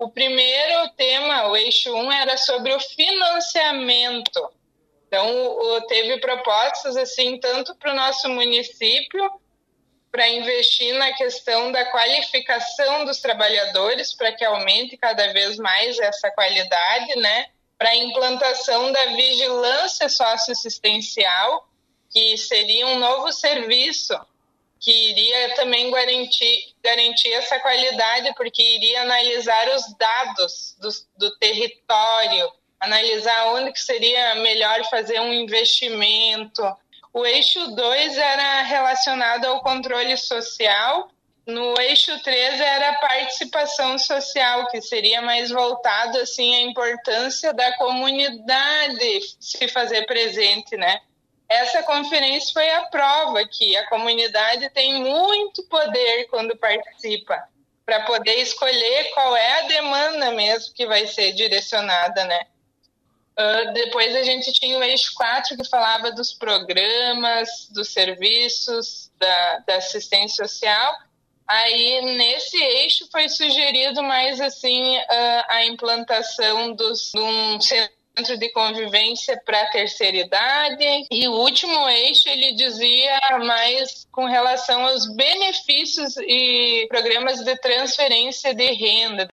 O primeiro tema, o eixo 1, era sobre o financiamento. Então, teve propostas, assim, tanto para o nosso município, para investir na questão da qualificação dos trabalhadores, para que aumente cada vez mais essa qualidade, né? Para a implantação da vigilância socioassistencial, que seria um novo serviço, que iria também garantir essa qualidade, porque iria analisar os dados do território, analisar onde que seria melhor fazer um investimento. O eixo 2 era relacionado ao controle social, no eixo 3 era a participação social, que seria mais voltado assim, à importância da comunidade se fazer presente, né? Essa conferência foi a prova que a comunidade tem muito poder quando participa, para poder escolher qual é a demanda mesmo que vai ser direcionada, né? Depois a gente tinha o eixo 4, que falava dos programas, dos serviços, da assistência social. Aí, nesse eixo, foi sugerido mais assim a implantação de um centro de convivência para a terceira idade. E o último eixo, ele dizia mais com relação aos benefícios e programas de transferência de renda.